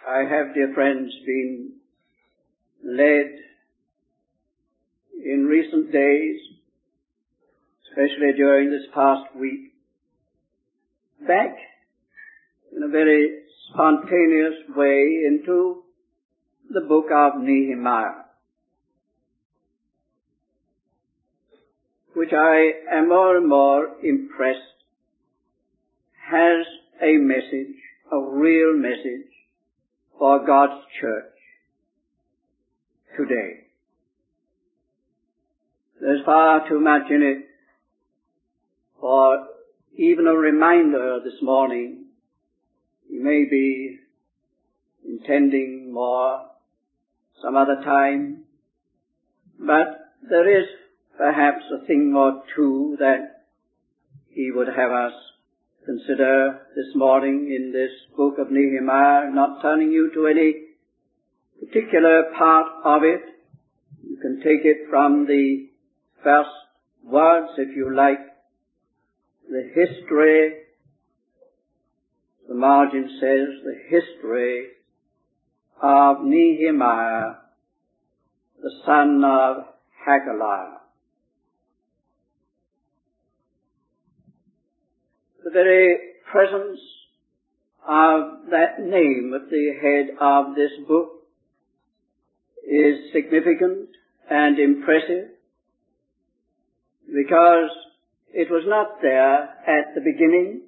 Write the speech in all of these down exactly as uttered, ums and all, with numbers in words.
I have, dear friends, been led in recent days, especially during this past week, back in a very spontaneous way into the book of Nehemiah, which I am more and more impressed has a message, a real message for God's church today. There's far too much in it for even a reminder this morning. You may be intending more some other time, but there is perhaps a thing or two that he would have us consider this morning in this book of Nehemiah, not turning you to any particular part of it. You can take it from the first words, if you like, the history. The margin says the history of Nehemiah, the son of Hachaliah. The very presence of that name at the head of this book is significant and impressive, because it was not there at the beginning.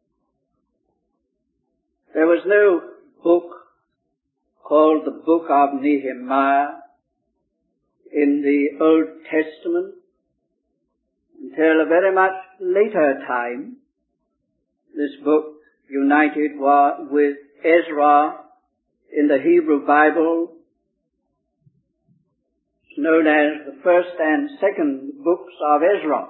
There was no book called the Book of Nehemiah in the Old Testament until a very much later time. This book, united with Ezra in the Hebrew Bible, is known as the first and second books of Ezra.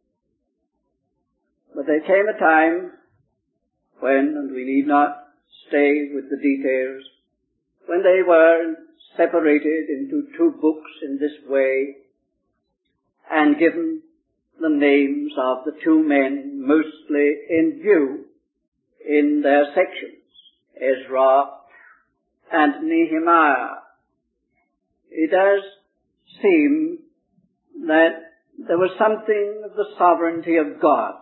But there came a time when, and we need not stay with the details, when they were separated into two books in this way and given the names of the two men mostly in view in their sections, Ezra and Nehemiah. It does seem that there was something of the sovereignty of God.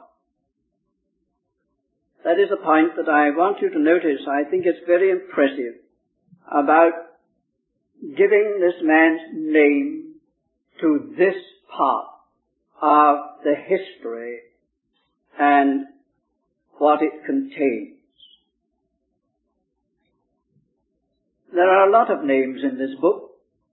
That is a point that I want you to notice. I think it's very impressive about giving this man's name to this part of the history and what it contains. There are a lot of names in this book.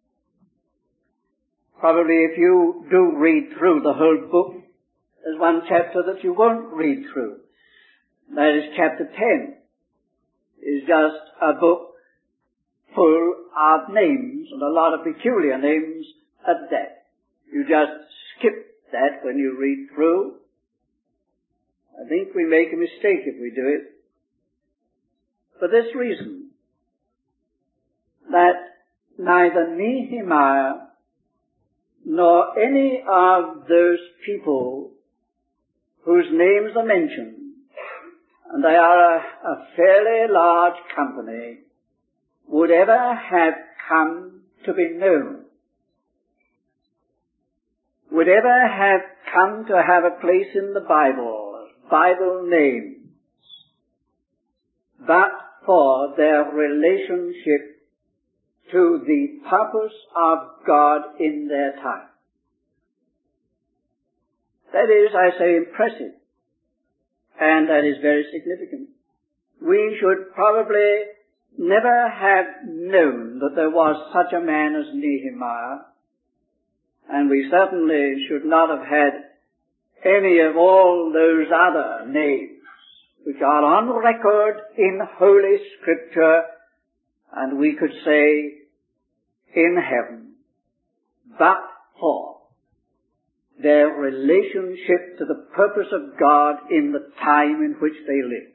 Probably if you do read through the whole book, there's one chapter that you won't read through. That is chapter ten. It's just a book full of names, and a lot of peculiar names at that. You just skip that when you read through. I think we make a mistake if we do it. For this reason, that neither Nehemiah nor any of those people whose names are mentioned, and they are a, a fairly large company, would ever have come to be known, would ever have come to have a place in the Bible, Bible names, but for their relationship to the purpose of God in their time. That is, I say, impressive, and that is very significant. We should probably never have known that there was such a man as Nehemiah, and we certainly should not have had any of all those other names which are on record in Holy Scripture, and we could say in heaven, but for their relationship to the purpose of God in the time in which they lived.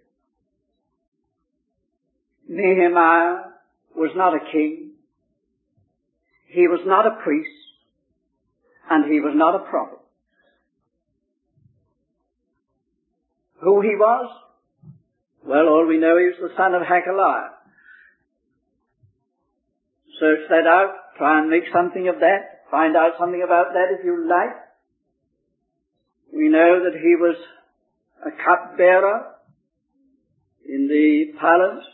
Nehemiah was not a king, he was not a priest, and he was not a prophet. Who he was? Well, all we know is the son of Hachaliah. Search that out. Try and make something of that. Find out something about that if you like. We know that he was a cupbearer in the palace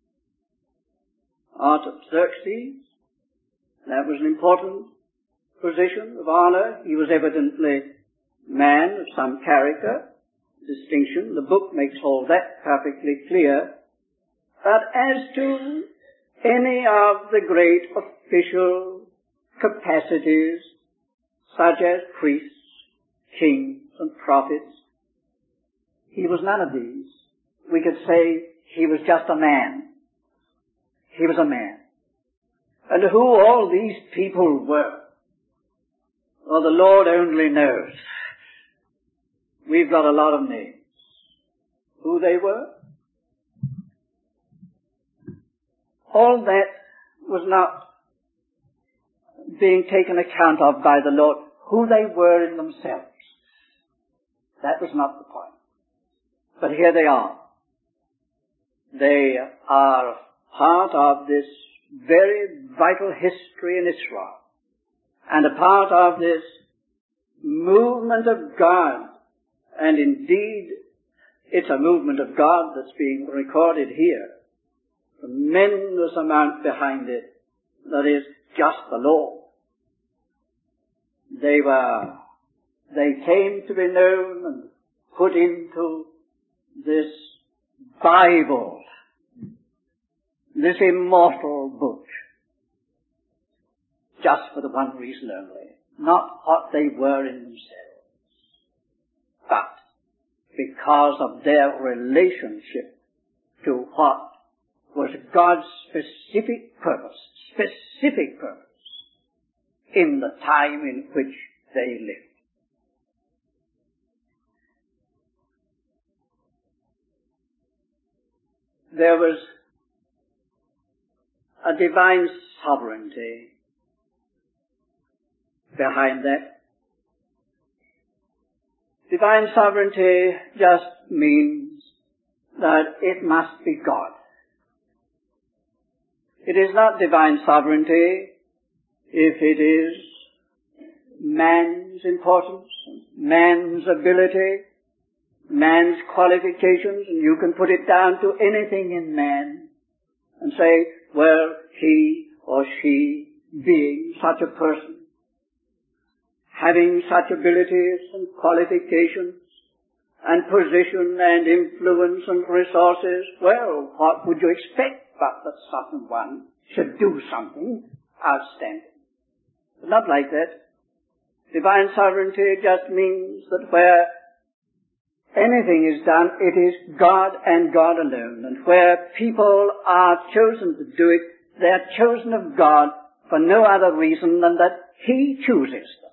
Artaxerxes. That was an important position of honor. He was evidently a man of some character, distinction. The book makes all that perfectly clear. But as to any of the great official capacities, such as priests, kings, and prophets, he was none of these. We could say he was just a man. He was a man. And who all these people were, well, the Lord only knows. We've got a lot of names. Who they were? All that was not being taken account of by the Lord. Who they were in themselves. That was not the point. But here they are. They are part of this very vital history in Israel, and a part of this movement of God. And indeed, it's a movement of God that's being recorded here. Tremendous amount behind it. That is just the Lord. They were, they came to be known and put into this Bible, this immortal book, just for the one reason only, not what they were in themselves, but because of their relationship to what was God's specific purpose, specific purpose, in the time in which they lived. There was a divine sovereignty behind that. Divine sovereignty just means that it must be God. It is not divine sovereignty if it is man's importance, man's ability, man's qualifications, and you can put it down to anything in man and say, well, he or she being such a person, having such abilities and qualifications and position and influence and resources, well, what would you expect but that certain one should do something outstanding? But not like that. Divine sovereignty just means that where anything is done, it is God and God alone. And where people are chosen to do it, they are chosen of God for no other reason than that He chooses them.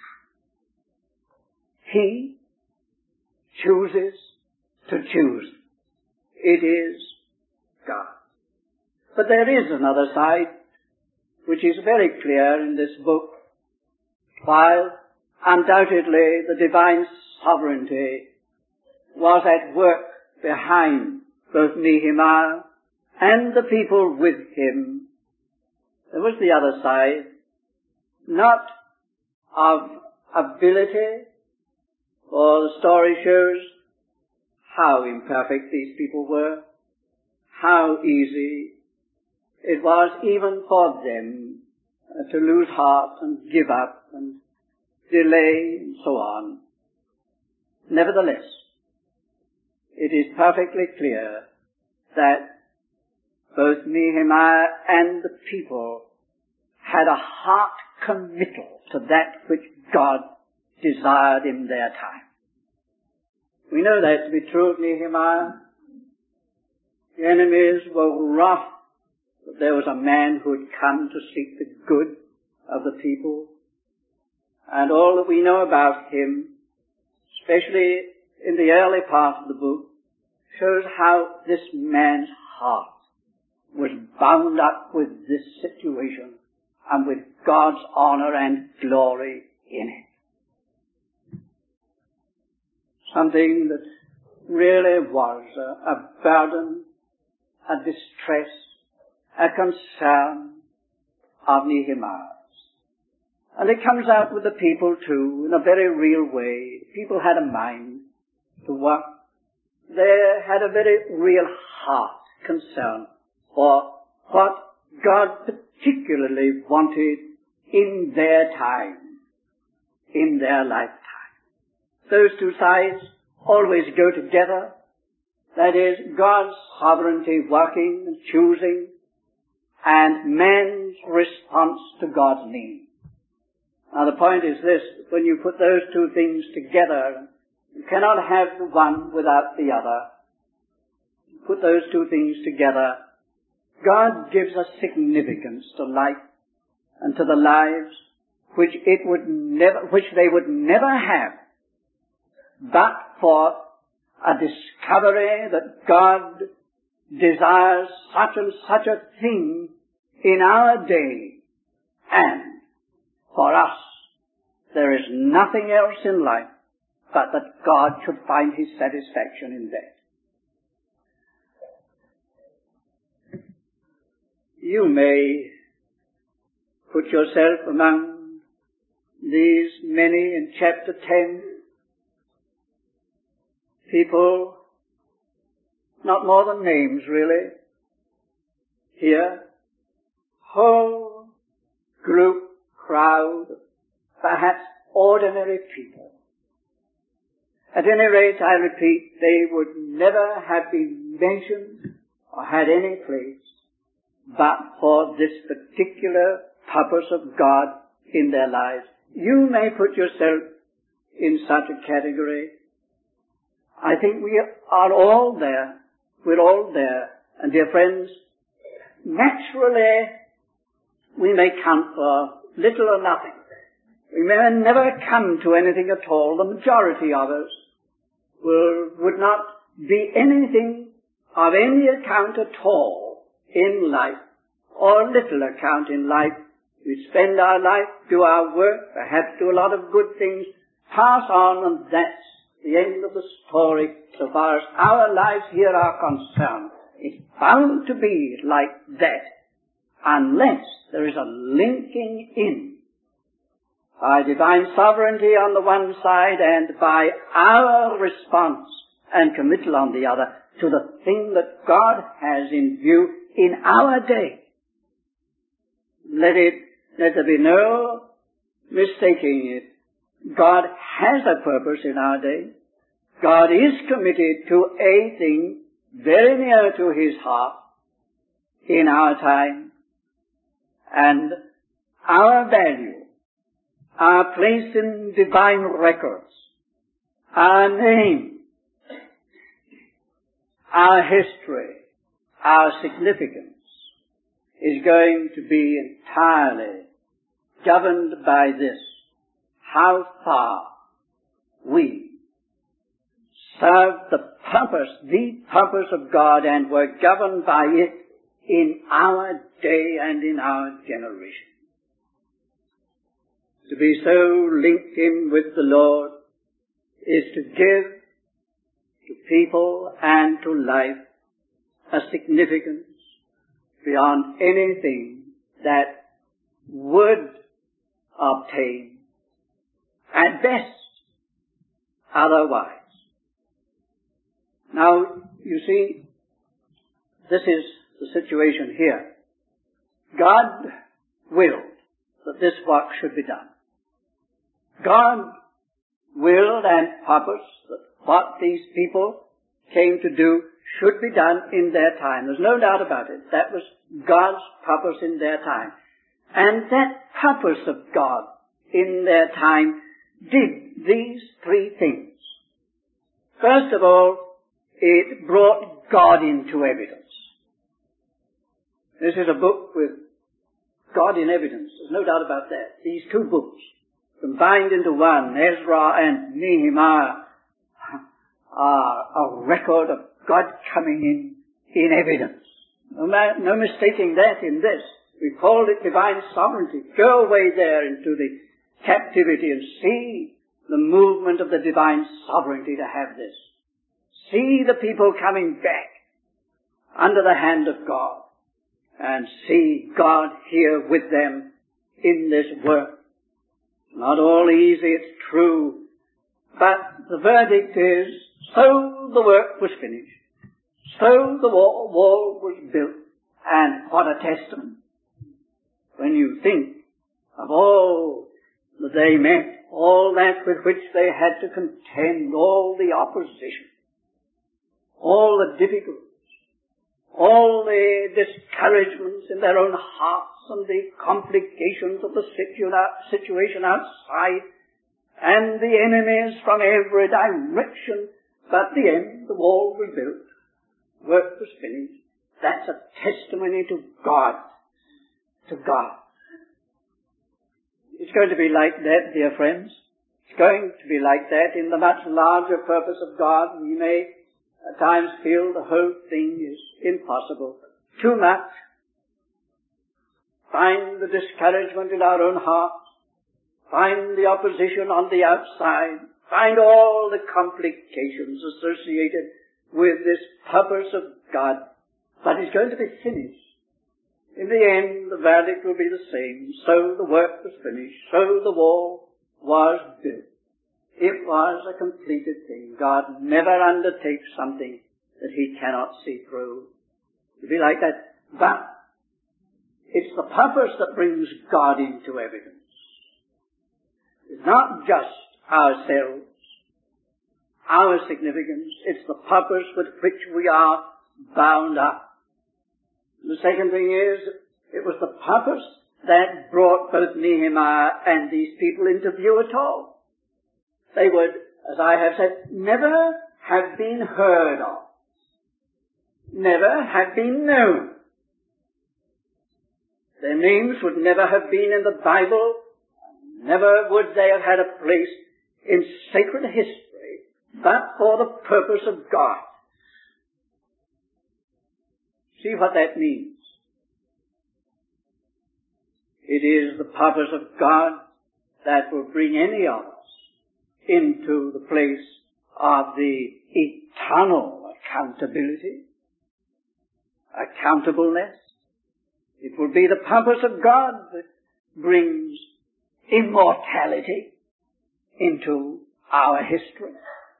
He chooses to choose. It is God. But there is another side, which is very clear in this book. While undoubtedly the divine sovereignty was at work behind both Nehemiah and the people with him, there was the other side, not of ability, for the story shows how imperfect these people were, how easy it was even for them uh, to lose heart and give up and delay and so on. Nevertheless, it is perfectly clear that both Nehemiah and the people had a heart committal to that which God desired in their time. We know that to be true of Nehemiah. The enemies were wroth that there was a man who had come to seek the good of the people. And all that we know about him, especially in the early part of the book, shows how this man's heart was bound up with this situation and with God's honor and glory in it. Something that really was a, a burden, a distress, a concern, of Nehemiah. And it comes out with the people too, in a very real way. People had a mind to work. They had a very real heart concern for what God particularly wanted in their time, in their lifetime. Those two sides always go together. That is, God's sovereignty working and choosing, and man's response to God's need. Now the point is this: when you put those two things together, you cannot have the one without the other. Put those two things together, God gives a significance to life and to the lives which it would never, which they would never have, but for a discovery that God desires such and such a thing in our day, and for us there is nothing else in life but that God should find His satisfaction in that. You may put yourself among these many in chapter ten, people, not more than names really, here, whole group, crowd, perhaps ordinary people. At any rate, I repeat, they would never have been mentioned or had any place but for this particular purpose of God in their lives. You may put yourself in such a category. I think we are all there. We're all there. And dear friends, naturally we may count for little or nothing. We may never come to anything at all. The majority of us will, would not be anything of any account at all in life, or little account in life. We spend our life, do our work, perhaps do a lot of good things, pass on, and that's the end of the story so far as our lives here are concerned. It's bound to be like that unless there is a linking in by divine sovereignty on the one side and by our response and committal on the other to the thing that God has in view in our day. Let it, let there be no mistaking it. God has a purpose in our day. God is committed to a thing very near to His heart in our time, and our value, our place in divine records, our name, our history, our significance is going to be entirely governed by this: how far we serve the purpose, the purpose of God, and were governed by it in our day and in our generation. To be so linked in with the Lord is to give to people and to life a significance beyond anything that would obtain at best otherwise. Now, you see, this is the situation here. God willed that this work should be done. God willed and purposed that what these people came to do should be done in their time. There's no doubt about it. That was God's purpose in their time. And that purpose of God in their time did these three things. First of all, it brought God into evidence. This is a book with God in evidence. There's no doubt about that. These two books, combined into one, Ezra and Nehemiah, are a record of God coming in in evidence. No, no mistaking that in this. We called it divine sovereignty. Go away there into the captivity and see the movement of the divine sovereignty to have this. See the people coming back under the hand of God. and see God here with them in this work. Not all easy, it's true, but the verdict is, so the work was finished. So the wall, wall was built. And what a testament. When you think of all that they met, all that with which they had to contend, all the opposition, all the difficulties, all the discouragements in their own hearts and the complications of the situ- situation outside, and the enemies from every direction, but at the end the wall was built, work was finished. That's a testimony to God, to God. It's going to be like that, dear friends. It's going to be like that in the much larger purpose of God. We may at times feel the whole thing is impossible, too much. Find the discouragement in our own hearts. Find the opposition on the outside. Find all the complications associated with this purpose of God. But it's going to be finished. In the end, the verdict will be the same. So the work was finished. So the wall was built. It was a completed thing. God never undertakes something that He cannot see through. It'll be like that. But it's the purpose that brings God into evidence. It's not just ourselves, our significance. It's the purpose with which we are bound up. The second thing is, it was the purpose that brought both Nehemiah and these people into view at all. They would, as I have said, never have been heard of, never have been known. Their names would never have been in the Bible, never would they have had a place in sacred history, but for the purpose of God. See what that means. It is the purpose of God that will bring any of us into the place of the eternal accountability, accountableness. It will be the purpose of God that brings immortality into our history.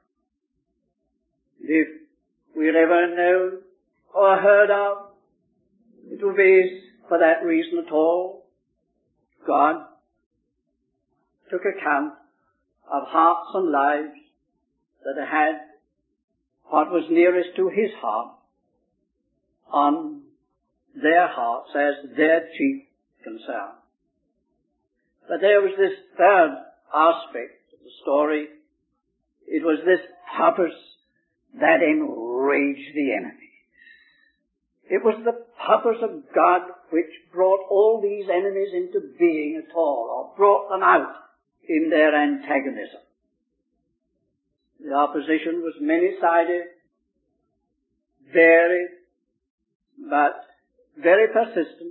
If we're ever known or heard of, it will be for that reason at all. God took account of hearts and lives that had what was nearest to His heart on their hearts as their chief concern. But there was this third aspect of the story. It was this purpose that enraged the enemy. It was the purpose of God which brought all these enemies into being at all, or brought them out in their antagonism. The opposition was many-sided, varied, but very persistent.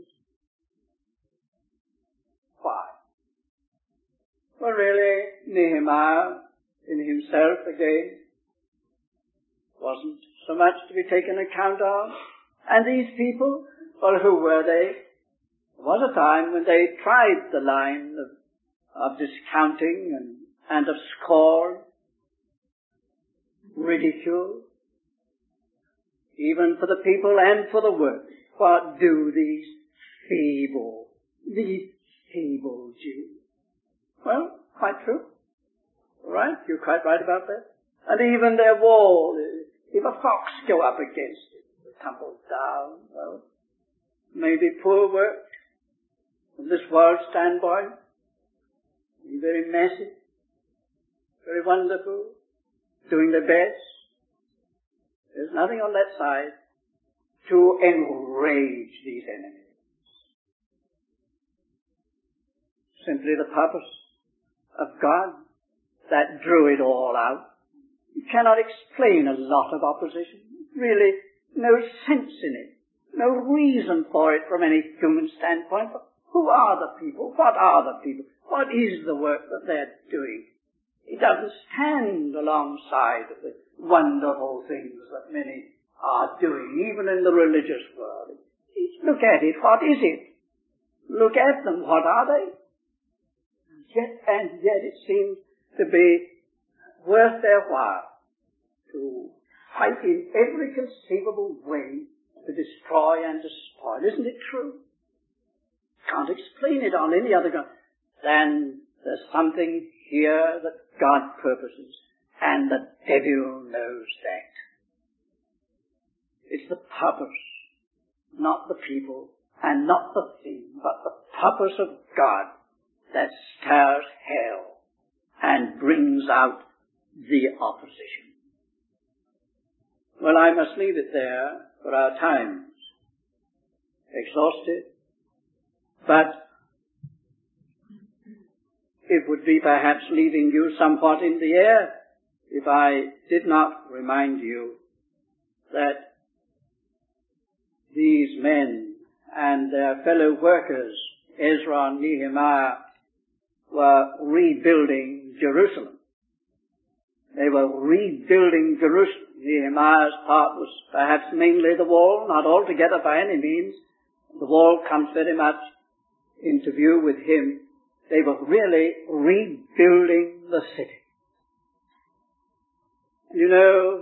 Why? Well, really, Nehemiah in himself again wasn't so much to be taken account of. And these people, well, who were they? There was a time when they tried the line of, of discounting and, and of scorn, ridicule, even for the people and for the work. What do these feeble, these feeble Jews? Well, quite true. All right, you're quite right about that. And even their wall, if a fox go up against it, it tumbles down. Well, maybe poor work from this world standpoint, very messy, very wonderful, doing their best. There's nothing on that side to enrage these enemies. Simply the purpose of God that drew it all out. You cannot explain a lot of opposition. Really, no sense in it. No reason for it from any human standpoint. But who are the people? What are the people? What is the work that they're doing? It doesn't stand alongside of the wonderful things that many are doing, even in the religious world. Look at it. What is it? Look at them. What are they? And yet, and yet it seems to be worth their while to fight in every conceivable way to destroy and to spoil. Isn't it true? Can't explain it on any other ground. Then there's something here that God purposes, and the devil knows that. It's the purpose, not the people, and not the thing, but the purpose of God that stirs hell and brings out the opposition. Well, I must leave it there, for our time's exhausted, but it would be perhaps leaving you somewhat in the air if I did not remind you that these men and their fellow workers, Ezra and Nehemiah, were rebuilding Jerusalem. They were rebuilding Jerusalem. Nehemiah's part was perhaps mainly the wall, not altogether by any means. The wall comes very much into view with him. They were really rebuilding the city. You know,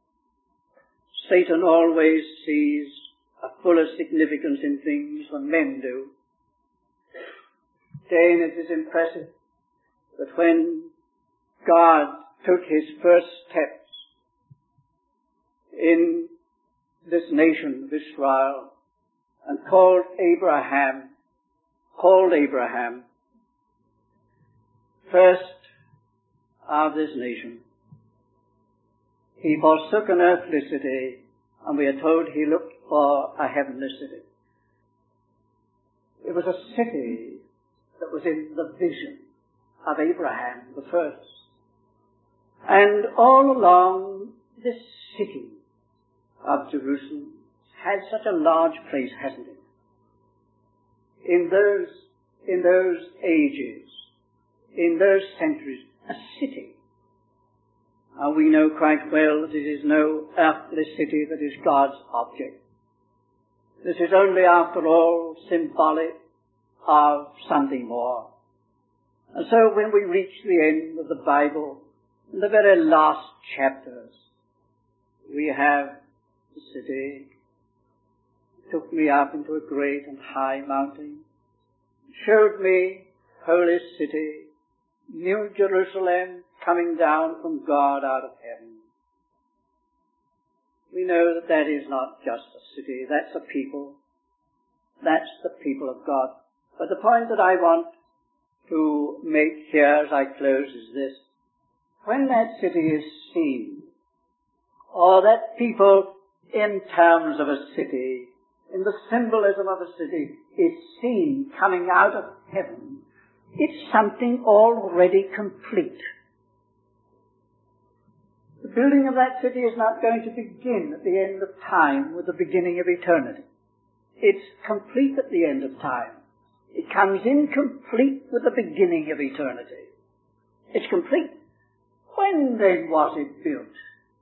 Satan always sees a fuller significance in things than men do. Again, it is impressive that when God took his first steps in this nation of Israel and called Abraham, called Abraham first of this nation, he forsook an earthly city, and we are told he looked for a heavenly city. It was a city that was in the vision of Abraham the first. And all along this city of Jerusalem had such a large place, hasn't it? In those, in those ages, in those centuries, a city. Uh, we know quite well that it is no earthly city that is God's object. This is only, after all, symbolic of something more. And so when we reach the end of the Bible, in the very last chapters, we have the city. It took me up into a great and high mountain, showed me holy city, New Jerusalem, coming down from God out of heaven. We know that that is not just a city, that's a people. That's the people of God. But the point that I want to make here as I close is this. When that city is seen, or that people in terms of a city, in the symbolism of a city, is seen coming out of heaven, it's something already complete. The building of that city is not going to begin at the end of time with the beginning of eternity. It's complete at the end of time. It comes incomplete with the beginning of eternity. It's complete. When then was it built?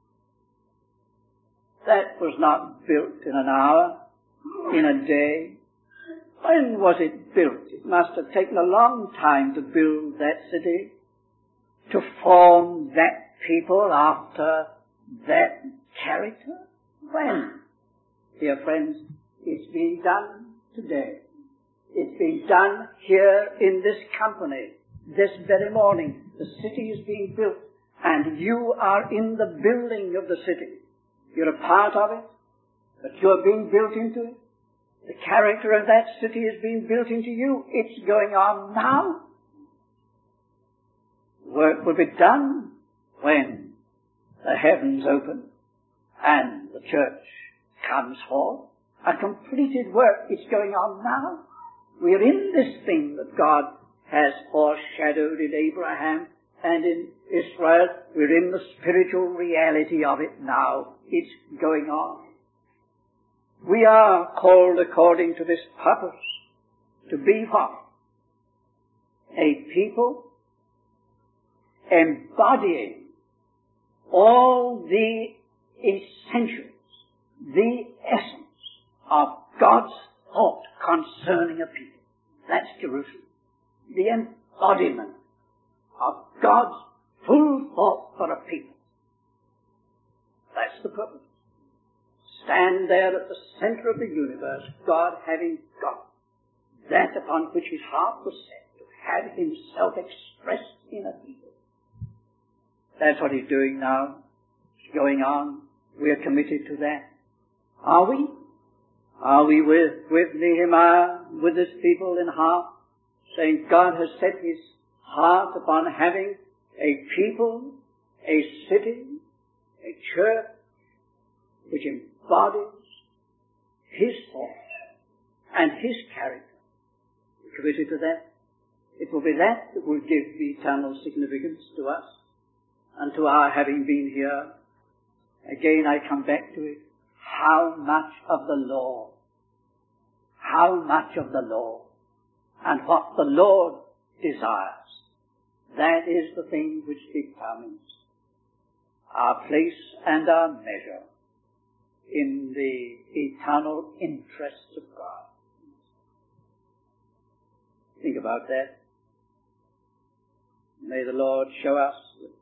That was not built in an hour, in a day. When was it built? It must have taken a long time to build that city, to form that people after that character. When? Dear friends, it's being done today. It's being done here in this company. This very morning, the city is being built, and you are in the building of the city. You're a part of it, but you're being built into it. The character of that city is being built into you. It's going on now. Work will be done when the heavens open and the church comes forth. A completed work is going on now. We're in this thing that God has foreshadowed in Abraham and in Israel. We're in the spiritual reality of it now. It's going on. We are called according to this purpose to be what? A people embodying all the essentials, the essence of God's thought concerning a people. That's Jerusalem. The embodiment of God's full thought for a people. That's the purpose. Stand there at the center of the universe, God having got that upon which his heart was set, to have himself expressed in a people. That's what he's doing now. It's going on. We are committed to that. Are we? Are we with, with Nehemiah, with his people in heart, saying God has set his heart upon having a people, a city, a church, which embodies his thought and his character? We're committed to that. It will be that that will give eternal significance to us and to our having been here. Again, I come back to it. How much of the law? How much of the law? And what the Lord desires. That is the thing which determines our place and our measure in the eternal interests of God. Think about that. May the Lord show us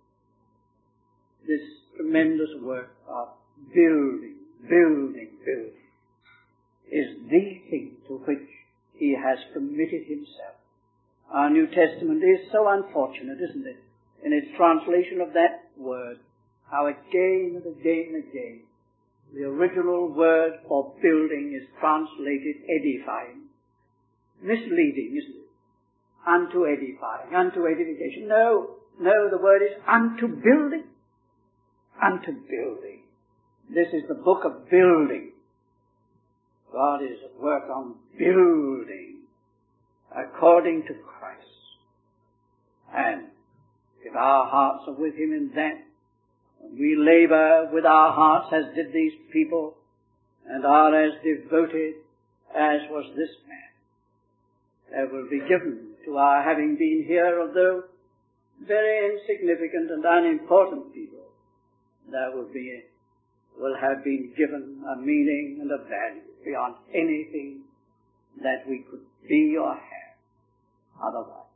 this tremendous work of building, building, building is the thing to which he has committed himself. Our New Testament is so unfortunate, isn't it, in its translation of that word, how again and again and again the original word for building is translated edifying. Misleading, isn't it? Unto edifying, unto edification. No, no, the word is unto building. Unto building. This is the book of building. God is at work on building according to Christ. And if our hearts are with him in that, and we labor with our hearts as did these people, and are as devoted as was this man, there will be given to our having been here, although very insignificant and unimportant people, there will be, will have been given a meaning and a value beyond anything that we could be or have otherwise.